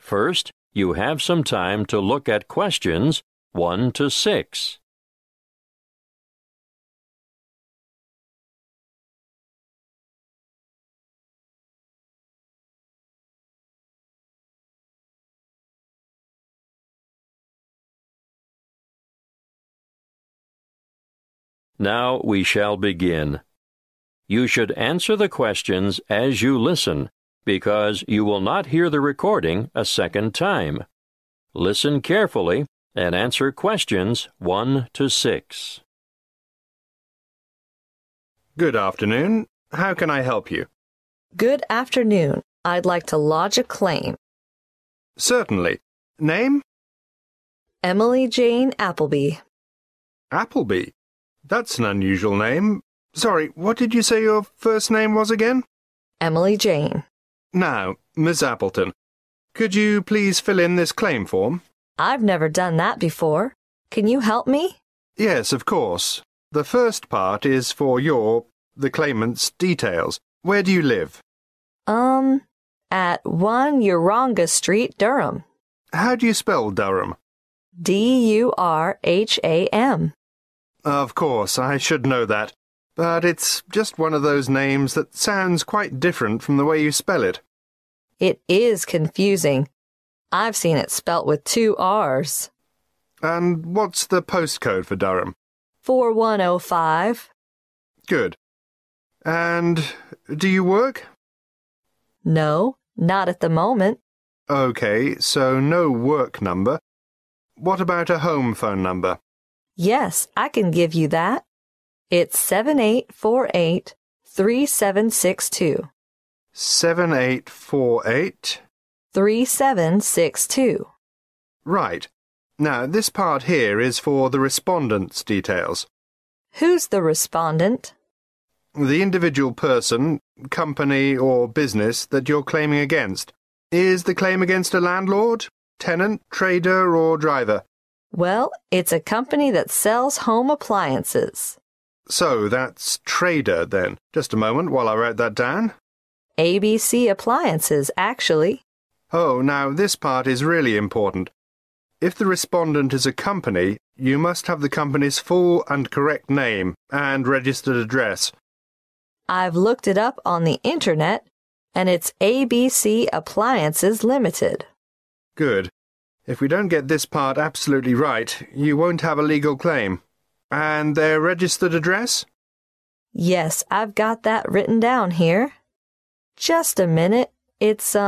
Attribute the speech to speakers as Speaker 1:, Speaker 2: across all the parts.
Speaker 1: First, you have some time to look at questions 1 to 6. Now we shall begin. You should answer the questions as you listen, because you will not hear the recording a second time. Listen carefully and answer questions 1 to 6.
Speaker 2: Good afternoon. How can I help you?
Speaker 3: Good afternoon. I'd like to lodge a claim.
Speaker 2: Certainly. Name?
Speaker 3: Emily Jane Appleby.
Speaker 2: Appleby. That's an unusual name. Sorry, what did you say your first name was again?
Speaker 3: Emily Jane.
Speaker 2: Now, Miss Appleton, could you please fill in this claim form?
Speaker 3: I've never done that before. Can you help me?
Speaker 2: Yes, of course. The first part is for the claimant's details. Where do you live?
Speaker 3: At 1 Uranga Street, Durham.
Speaker 2: How do you spell Durham?
Speaker 3: Durham.
Speaker 2: Of course, I should know that. But it's just one of those names that sounds quite different from the way you spell it.
Speaker 3: It is confusing. I've seen it spelt with 2 R's.
Speaker 2: And what's the postcode for Durham?
Speaker 3: 4105.
Speaker 2: Good. And do you work?
Speaker 3: No, not at the moment.
Speaker 2: Okay, so no work number. What about a home phone number?
Speaker 3: Yes, I can give you that. It's 7848-3762.
Speaker 2: 7848?
Speaker 3: 3762.
Speaker 2: Right. Now, this part here is for the respondent's details.
Speaker 3: Who's the respondent?
Speaker 2: The individual person, company, or business that you're claiming against. Is the claim against a landlord, tenant, trader, or driver?
Speaker 3: Well, it's a company that sells home appliances.
Speaker 2: So that's trader, then. Just a moment while I write that down.
Speaker 3: ABC Appliances, actually.
Speaker 2: Oh, now this part is really important. If the respondent is a company, you must have the company's full and correct name and registered address.
Speaker 3: I've looked it up on the internet, and it's ABC Appliances Limited.
Speaker 2: Good. If we don't get this part absolutely right, you won't have a legal claim. And their registered address?
Speaker 3: Yes, I've got that written down here. Just a minute. It's,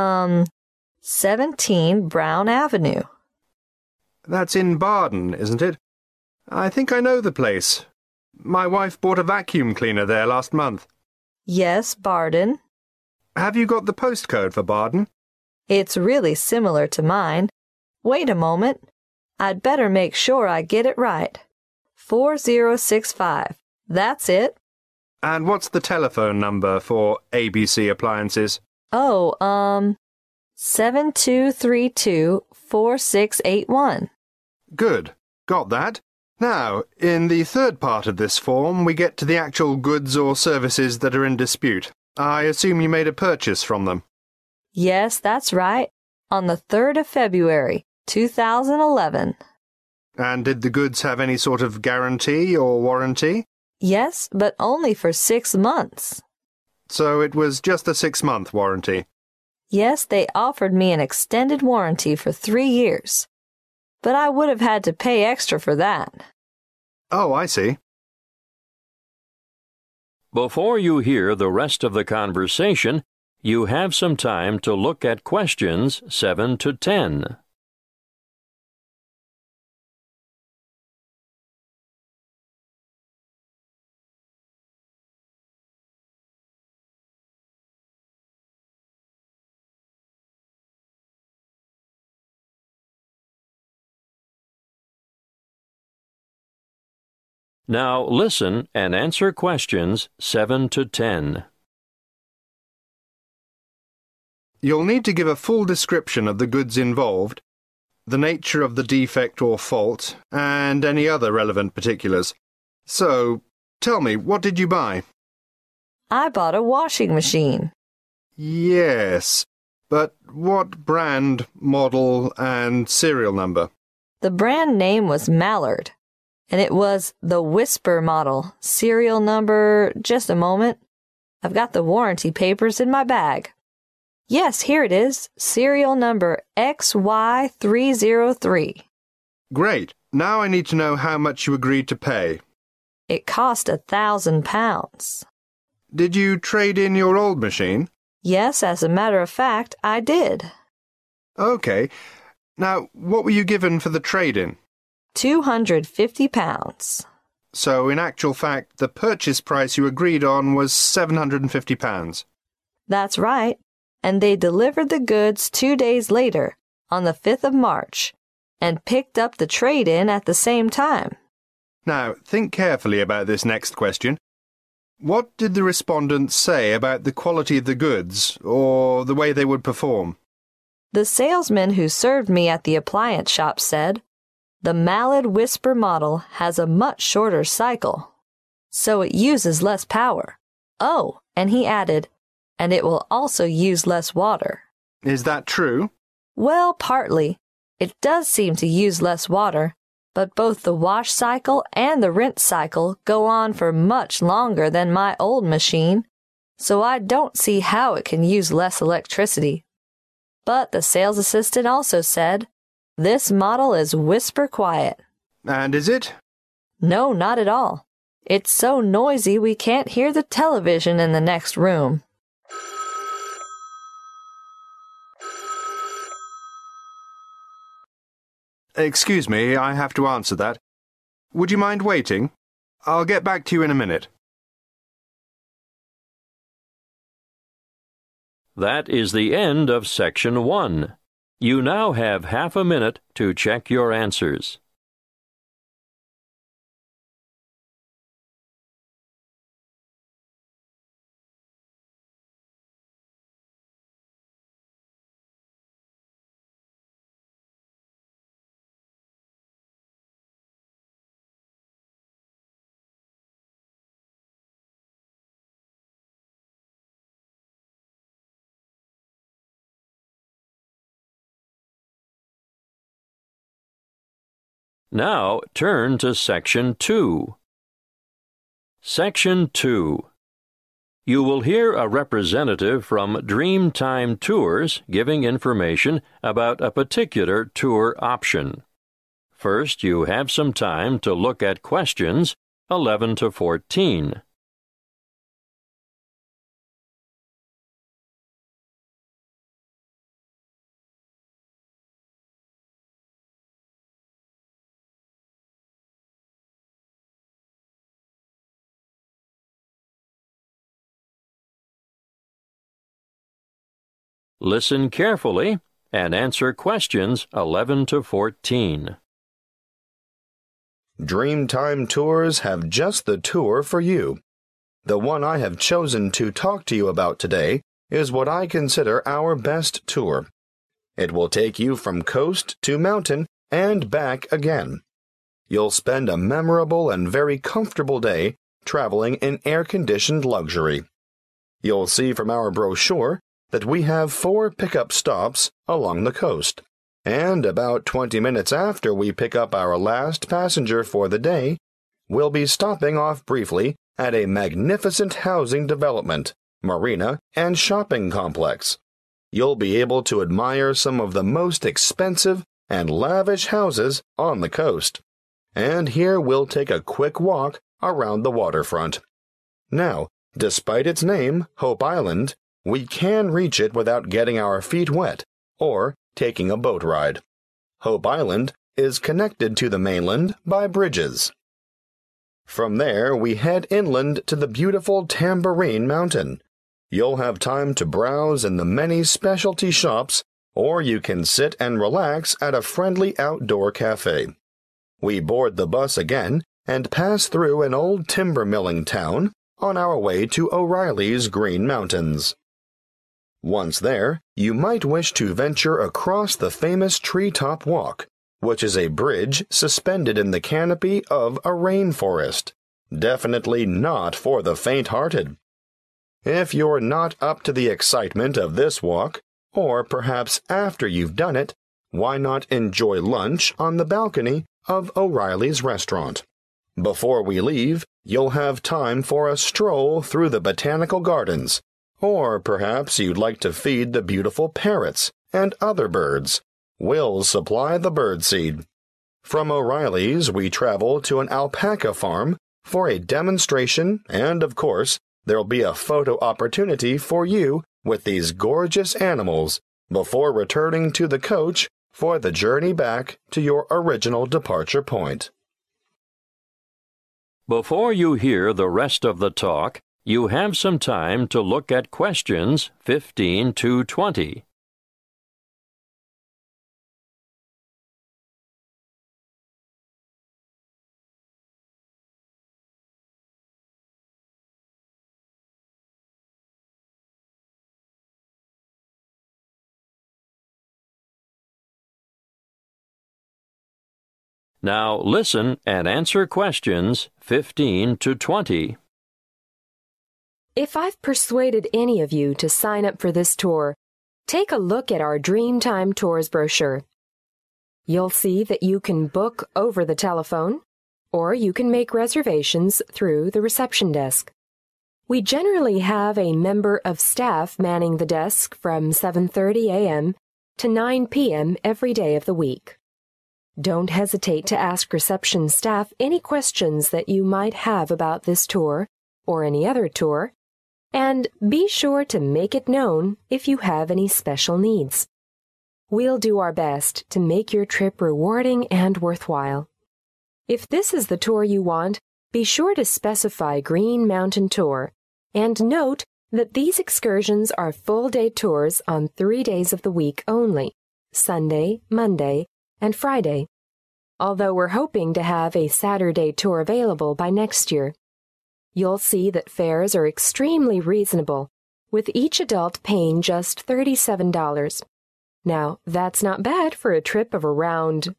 Speaker 3: 17 Brown Avenue.
Speaker 2: That's in Barden, isn't it? I think I know the place. My wife bought a vacuum cleaner there last month.
Speaker 3: Yes, Barden.
Speaker 2: Have you got the postcode for Barden?
Speaker 3: It's really similar to mine. Wait a moment. I'd better make sure I get it right. 4065. That's it.
Speaker 2: And what's the telephone number for ABC Appliances?
Speaker 3: Oh, 7232-4681.
Speaker 2: Good. Got that. Now, in the third part of this form, we get to the actual goods or services that are in dispute. I assume you made a purchase from them.
Speaker 3: Yes, that's right. On the 3rd of February, 2011.
Speaker 2: And did the goods have any sort of guarantee or warranty?
Speaker 3: Yes, but only for 6 months.
Speaker 2: So it was just a 6-month warranty?
Speaker 3: Yes, they offered me an extended warranty for 3 years. But I would have had to pay extra for that.
Speaker 2: Oh, I see.
Speaker 1: Before you hear the rest of the conversation, you have some time to look at questions 7 to 10. Now listen and answer questions 7 to 10.
Speaker 2: You'll need to give a full description of the goods involved, the nature of the defect or fault, and any other relevant particulars. So, tell me, what did you buy?
Speaker 3: I bought a washing machine.
Speaker 2: Yes. But what brand, model, and serial number?
Speaker 3: The brand name was Mallard, and it was the Whisper model. Serial number, just a moment. I've got the warranty papers in my bag. Yes, here it is. Serial number XY303.
Speaker 2: Great. Now I need to know how much you agreed to pay.
Speaker 3: It cost £1,000.
Speaker 2: Did you trade in your old machine?
Speaker 3: Yes, as a matter of fact, I did.
Speaker 2: Okay. Now, what were you given for the trade-in?
Speaker 3: £250.
Speaker 2: So, in actual fact, the purchase price you agreed on was £750.
Speaker 3: That's right. And they delivered the goods 2 days later, on the 5th of March, and picked up the trade-in at the same time.
Speaker 2: Now, think carefully about this next question. What did the respondents say about the quality of the goods, or the way they would perform?
Speaker 3: The salesman who served me at the appliance shop said, "The Mallard Whisper model has a much shorter cycle, so it uses less power. Oh, and he added, and it will also use less water."
Speaker 2: Is that true?
Speaker 3: Well, partly. It does seem to use less water, but both the wash cycle and the rinse cycle go on for much longer than my old machine, so I don't see how it can use less electricity. But the sales assistant also said, "This model is whisper quiet."
Speaker 2: And is it?
Speaker 3: No, not at all. It's so noisy we can't hear the television in the next room.
Speaker 2: Excuse me, I have to answer that. Would you mind waiting? I'll get back to you in a minute.
Speaker 1: That is the end of Section 1. You now have half a minute to check your answers. Now turn to Section 2. Section 2. You will hear a representative from Dreamtime Tours giving information about a particular tour option. First, you have some time to look at questions 11 to 14. Listen carefully and answer questions 11 to 14.
Speaker 4: Dreamtime Tours have just the tour for you. The one I have chosen to talk to you about today is what I consider our best tour. It will take you from coast to mountain and back again. You'll spend a memorable and very comfortable day traveling in air-conditioned luxury. You'll see from our brochure that we have 4 pickup stops along the coast, and about 20 minutes after we pick up our last passenger for the day, we'll be stopping off briefly at a magnificent housing development, marina, and shopping complex. You'll be able to admire some of the most expensive and lavish houses on the coast, and here we'll take a quick walk around the waterfront. Now, despite its name, Hope Island, we can reach it without getting our feet wet or taking a boat ride. Hope Island is connected to the mainland by bridges. From there, we head inland to the beautiful Tambourine Mountain. You'll have time to browse in the many specialty shops, or you can sit and relax at a friendly outdoor cafe. We board the bus again and pass through an old timber milling town on our way to O'Reilly's Green Mountains. Once there, you might wish to venture across the famous Treetop Walk, which is a bridge suspended in the canopy of a rainforest. Definitely not for the faint-hearted. If you're not up to the excitement of this walk, or perhaps after you've done it, why not enjoy lunch on the balcony of O'Reilly's restaurant? Before we leave, you'll have time for a stroll through the botanical gardens, or perhaps you'd like to feed the beautiful parrots and other birds. We'll supply the birdseed. From O'Reilly's, we travel to an alpaca farm for a demonstration, and of course, there'll be a photo opportunity for you with these gorgeous animals before returning to the coach for the journey back to your original departure point.
Speaker 1: Before you hear the rest of the talk, you have some time to look at questions 15 to 20. Now listen and answer questions 15 to 20.
Speaker 5: If I've persuaded any of you to sign up for this tour, take a look at our Dreamtime Tours brochure. You'll see that you can book over the telephone, or you can make reservations through the reception desk. We generally have a member of staff manning the desk from 7:30 a.m. to 9 p.m. every day of the week. Don't hesitate to ask reception staff any questions that you might have about this tour or any other tour, and be sure to make it known if you have any special needs. We'll do our best to make your trip rewarding and worthwhile. If this is the tour you want, be sure to specify Green Mountain Tour, and note that these excursions are full-day tours on 3 days of the week only, Sunday, Monday, and Friday, although we're hoping to have a Saturday tour available by next year. You'll see that fares are extremely reasonable, with each adult paying just $37. Now, that's not bad for a trip of around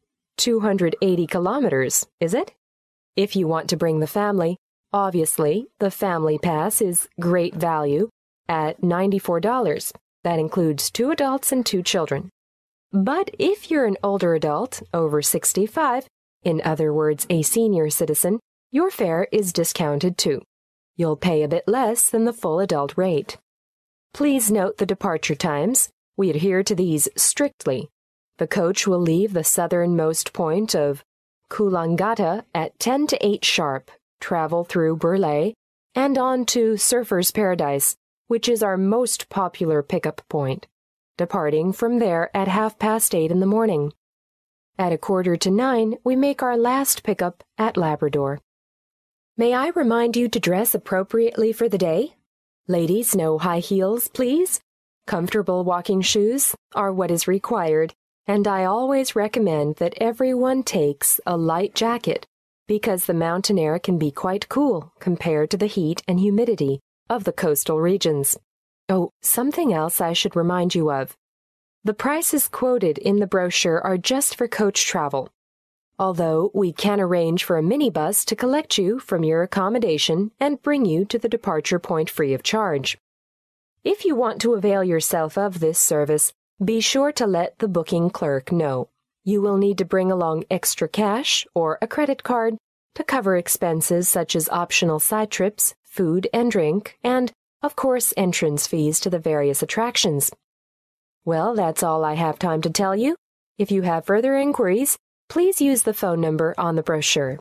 Speaker 5: 280 kilometers, is it? If you want to bring the family, obviously, the Family Pass is great value at $94. That includes 2 adults and 2 children. But if you're an older adult, over 65, in other words, a senior citizen, your fare is discounted too. You'll pay a bit less than the full adult rate. Please note the departure times. We adhere to these strictly. The coach will leave the southernmost point of Coolangatta at 10 to 8 sharp, travel through Burleigh, and on to Surfer's Paradise, which is our most popular pickup point, departing from there at 8:30 in the morning. At 8:45, we make our last pickup at Labrador. May I remind you to dress appropriately for the day? Ladies, no high heels, please. Comfortable walking shoes are what is required, and I always recommend that everyone takes a light jacket because the mountain air can be quite cool compared to the heat and humidity of the coastal regions. Oh, something else I should remind you of. The prices quoted in the brochure are just for coach travel, although we can arrange for a minibus to collect you from your accommodation and bring you to the departure point free of charge. If you want to avail yourself of this service, be sure to let the booking clerk know. You will need to bring along extra cash or a credit card to cover expenses such as optional side trips, food and drink, and, of course, entrance fees to the various attractions. Well, that's all I have time to tell you. If you have further inquiries, please use the phone number on the brochure.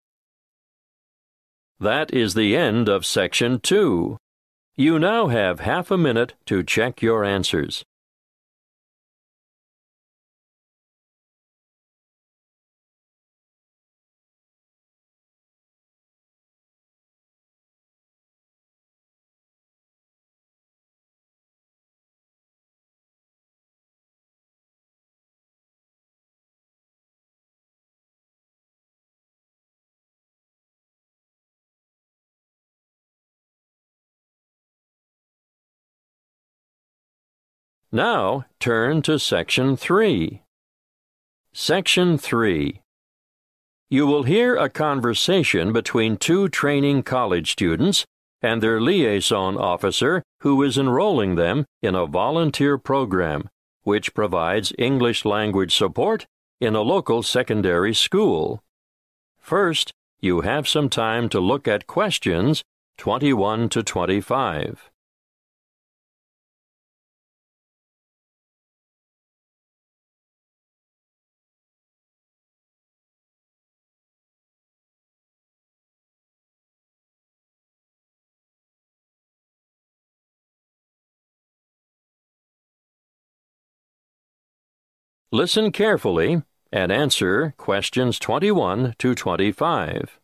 Speaker 1: That is the end of Section 2. You now have half a minute to check your answers. Now turn to Section 3. Section 3. You will hear a conversation between 2 training college students and their liaison officer who is enrolling them in a volunteer program which provides English language support in a local secondary school. First, you have some time to look at questions 21 to 25. Listen carefully and answer questions 21 to 25.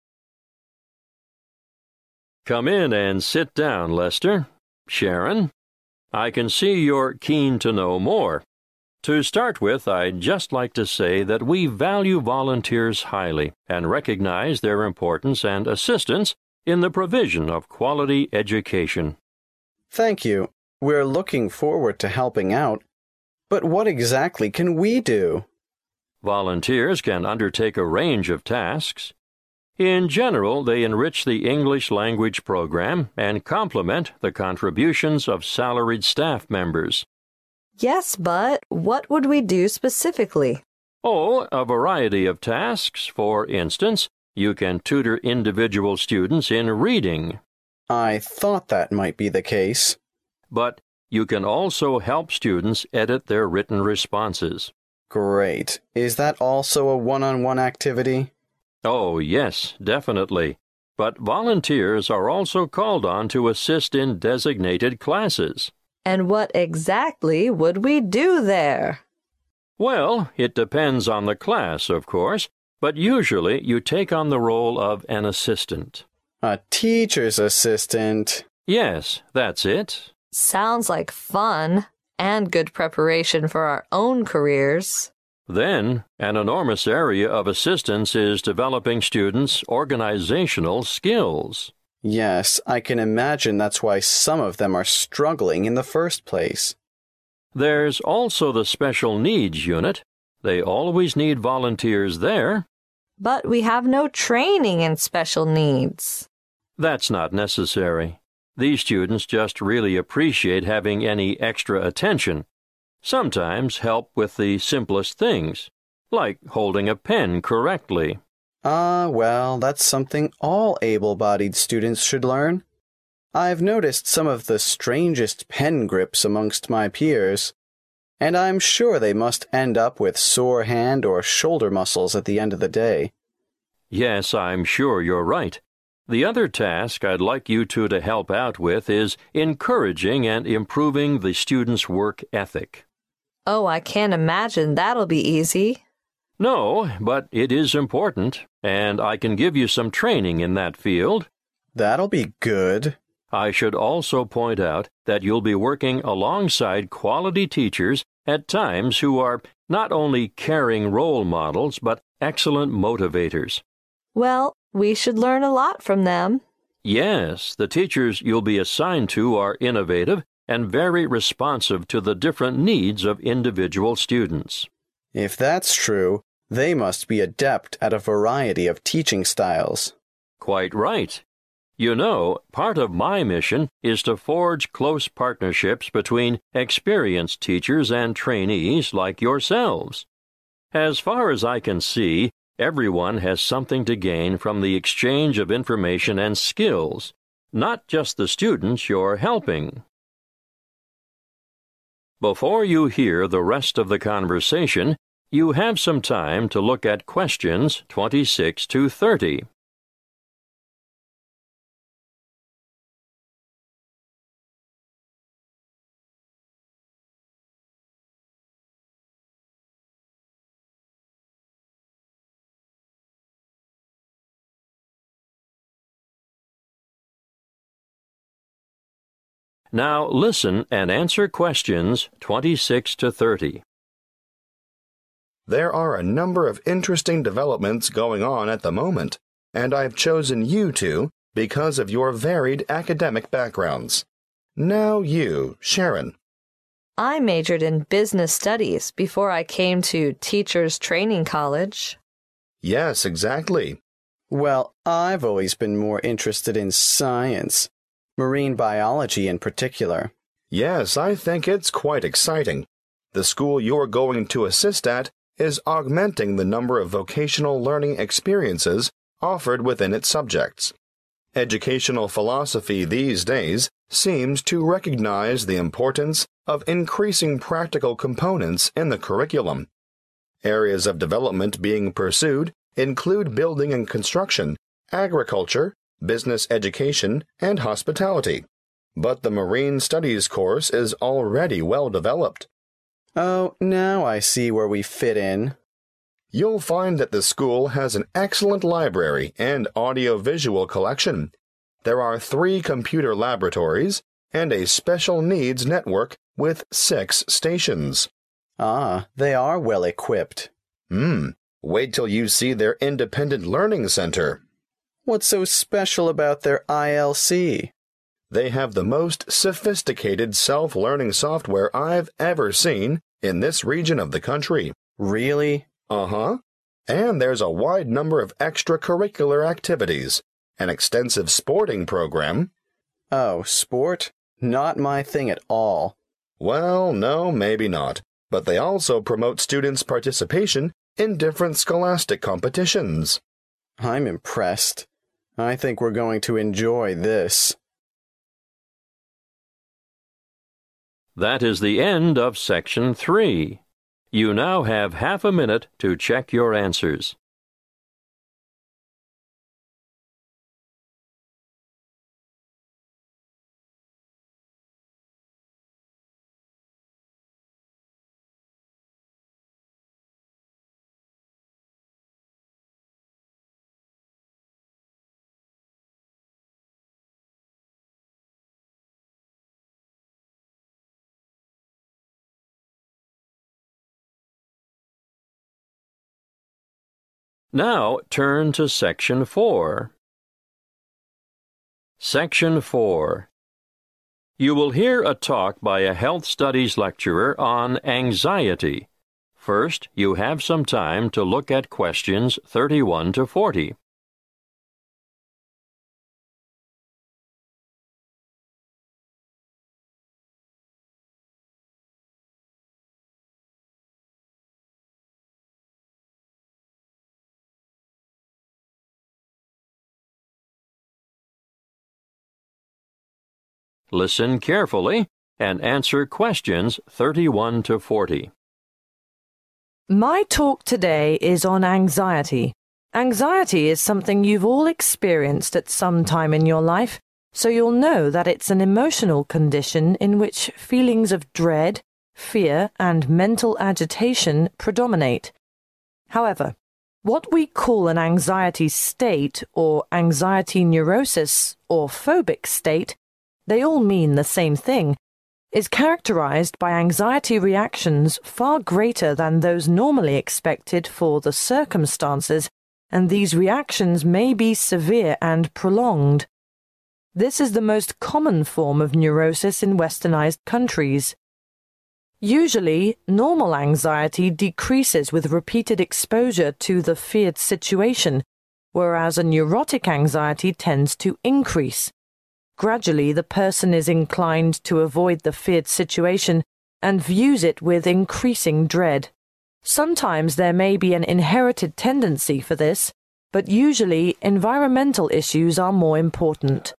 Speaker 1: Come in and sit down, Lester. Sharon, I can see you're keen to know more. To start with, I'd just like to say that we value volunteers highly and recognize their importance and assistance in the provision of quality education.
Speaker 6: Thank you. We're looking forward to helping out. But what exactly can we do?
Speaker 1: Volunteers can undertake a range of tasks. In general, they enrich the English language program and complement the contributions of salaried staff members.
Speaker 3: Yes, but what would we do specifically?
Speaker 1: Oh, a variety of tasks. For instance, you can tutor individual students in reading.
Speaker 6: I thought that might be the case.
Speaker 1: But you can also help students edit their written responses.
Speaker 6: Great. Is that also a one-on-one activity?
Speaker 1: Oh, yes, definitely. But volunteers are also called on to assist in designated classes.
Speaker 3: And what exactly would we do there?
Speaker 1: Well, it depends on the class, of course, but usually you take on the role of an assistant.
Speaker 6: A teacher's assistant?
Speaker 1: Yes, that's it.
Speaker 3: Sounds like fun and good preparation for our own careers.
Speaker 1: Then, an enormous area of assistance is developing students' organizational skills.
Speaker 6: Yes, I can imagine that's why some of them are struggling in the first place.
Speaker 1: There's also the special needs unit. They always need volunteers there.
Speaker 3: But we have no training in special needs.
Speaker 1: That's not necessary. These students just really appreciate having any extra attention. Sometimes help with the simplest things, like holding a pen correctly.
Speaker 6: Well, that's something all able-bodied students should learn. I've noticed some of the strangest pen grips amongst my peers, and I'm sure they must end up with sore hand or shoulder muscles at the end of the day.
Speaker 1: Yes, I'm sure you're right. The other task I'd like you two to help out with is encouraging and improving the students' work ethic.
Speaker 3: Oh, I can't imagine that'll be easy.
Speaker 1: No, but it is important, and I can give you some training in that field.
Speaker 6: That'll be good.
Speaker 1: I should also point out that you'll be working alongside quality teachers at times who are not only caring role models, but excellent motivators.
Speaker 3: Well, we should learn a lot from them.
Speaker 1: Yes, the teachers you'll be assigned to are innovative and very responsive to the different needs of individual students.
Speaker 6: If that's true, they must be adept at a variety of teaching styles.
Speaker 1: Quite right. You know, part of my mission is to forge close partnerships between experienced teachers and trainees like yourselves. As far as I can see, everyone has something to gain from the exchange of information and skills, not just the students you're helping. Before you hear the rest of the conversation, you have some time to look at questions 26 to 30. Now listen and answer questions 26 to 30.
Speaker 4: There are a number of interesting developments going on at the moment, and I've chosen you two because of your varied academic backgrounds. Now you, Sharon.
Speaker 3: I majored in business studies before I came to Teachers Training College.
Speaker 4: Yes, exactly.
Speaker 6: Well, I've always been more interested in science. Marine biology in particular.
Speaker 4: Yes, I think it's quite exciting. The school you're going to assist at is augmenting the number of vocational learning experiences offered within its subjects. Educational philosophy these days seems to recognize the importance of increasing practical components in the curriculum. Areas of development being pursued include building and construction, agriculture, business education, and hospitality. But the Marine Studies course is already well developed.
Speaker 6: Oh, now I see where we fit in.
Speaker 4: You'll find that the school has an excellent library and audio-visual collection. There are 3 computer laboratories and a special needs network with 6 stations.
Speaker 6: Ah, they are well equipped.
Speaker 4: Wait till you see their independent learning center.
Speaker 6: What's so special about their ILC?
Speaker 4: They have the most sophisticated self-learning software I've ever seen in this region of the country.
Speaker 6: Really?
Speaker 4: Uh-huh. And there's a wide number of extracurricular activities, an extensive sporting program.
Speaker 6: Oh, sport? Not my thing at all.
Speaker 4: Well, no, maybe not. But they also promote students' participation in different scholastic competitions.
Speaker 6: I'm impressed. I think we're going to enjoy this.
Speaker 1: That is the end of Section 3. You now have half a minute to check your answers. Now turn to Section 4. Section 4. You will hear a talk by a health studies lecturer on anxiety. First, you have some time to look at questions 31 to 40. Listen carefully and answer questions 31 to 40.
Speaker 7: My talk today is on anxiety. Anxiety is something you've all experienced at some time in your life, so you'll know that it's an emotional condition in which feelings of dread, fear, and mental agitation predominate. However, what we call an anxiety state or anxiety neurosis or phobic state, they all mean the same thing, is characterized by anxiety reactions far greater than those normally expected for the circumstances, and these reactions may be severe and prolonged. This is the most common form of neurosis in westernized countries. Usually, normal anxiety decreases with repeated exposure to the feared situation, whereas a neurotic anxiety tends to increase. Gradually, the person is inclined to avoid the feared situation and views it with increasing dread. Sometimes there may be an inherited tendency for this, but usually environmental issues are more important.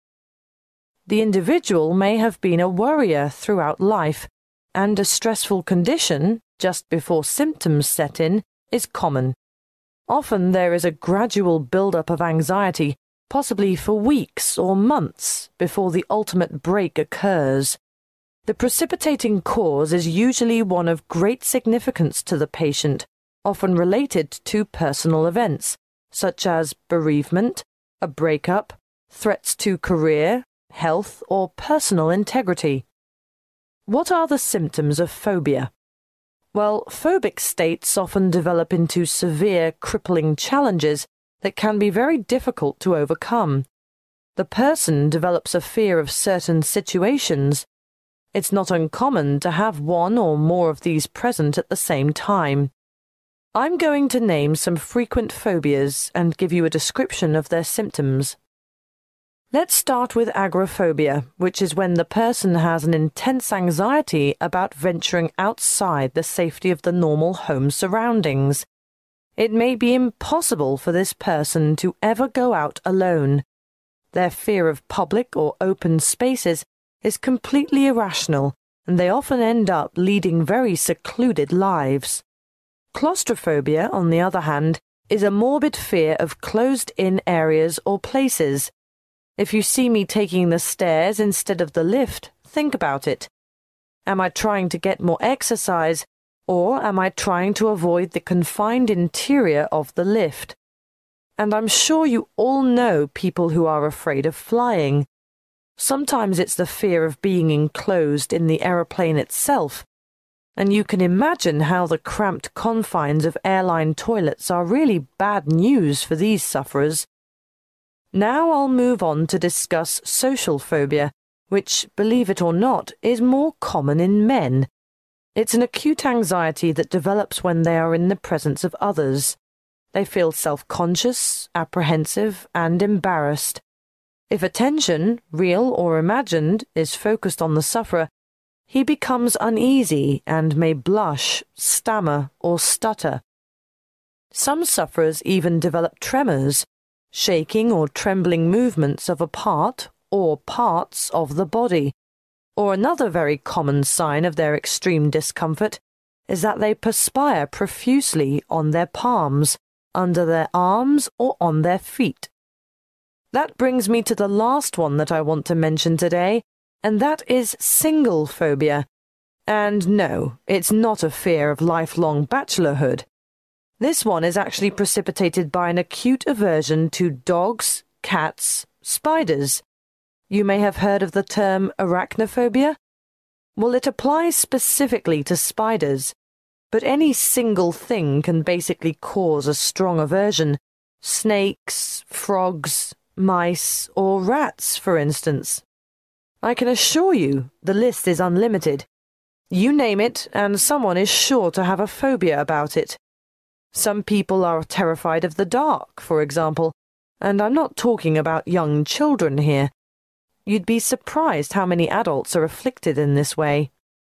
Speaker 7: The individual may have been a worrier throughout life, and a stressful condition, just before symptoms set in, is common. Often there is a gradual build-up of anxiety, possibly for weeks or months before the ultimate break occurs. The precipitating cause is usually one of great significance to the patient, often related to personal events, such as bereavement, a breakup, threats to career, health, or personal integrity. What are the symptoms of phobia? Well, phobic states often develop into severe, crippling challenges that can be very difficult to overcome. The person develops a fear of certain situations. It's not uncommon to have one or more of these present at the same time. I'm going to name some frequent phobias and give you a description of their symptoms. Let's start with agoraphobia, which is when the person has an intense anxiety about venturing outside the safety of the normal home surroundings. It may be impossible for this person to ever go out alone. Their fear of public or open spaces is completely irrational, and they often end up leading very secluded lives. Claustrophobia, on the other hand, is a morbid fear of closed-in areas or places. If you see me taking the stairs instead of the lift, think about it. Am I trying to get more exercise, or am I trying to avoid the confined interior of the lift? And I'm sure you all know people who are afraid of flying. Sometimes it's the fear of being enclosed in the aeroplane itself, and you can imagine how the cramped confines of airline toilets are really bad news for these sufferers. Now I'll move on to discuss social phobia, which, believe it or not, is more common in men. It's an acute anxiety that develops when they are in the presence of others. They feel self-conscious, apprehensive, and embarrassed. If attention, real or imagined, is focused on the sufferer, he becomes uneasy and may blush, stammer, or stutter. Some sufferers even develop tremors, shaking or trembling movements of a part or parts of the body. Or another very common sign of their extreme discomfort is that they perspire profusely on their palms, under their arms, or on their feet. That brings me to the last one that I want to mention today, and that is single phobia. And no, it's not a fear of lifelong bachelorhood. This one is actually precipitated by an acute aversion to dogs, cats, spiders. You may have heard of the term arachnophobia. Well, it applies specifically to spiders, but any single thing can basically cause a strong aversion. Snakes, frogs, mice, or rats, for instance. I can assure you the list is unlimited. You name it, and someone is sure to have a phobia about it. Some people are terrified of the dark, for example, and I'm not talking about young children here. You'd be surprised how many adults are afflicted in this way.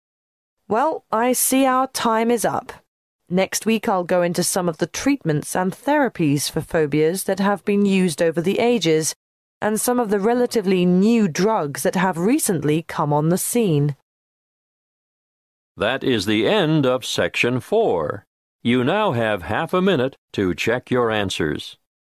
Speaker 7: Well, I see our time is up. Next week I'll go into some of the treatments and therapies for phobias that have been used over the ages, and some of the relatively new drugs that have recently come on the scene.
Speaker 1: That is the end of Section 4. You now have half a minute to check your answers.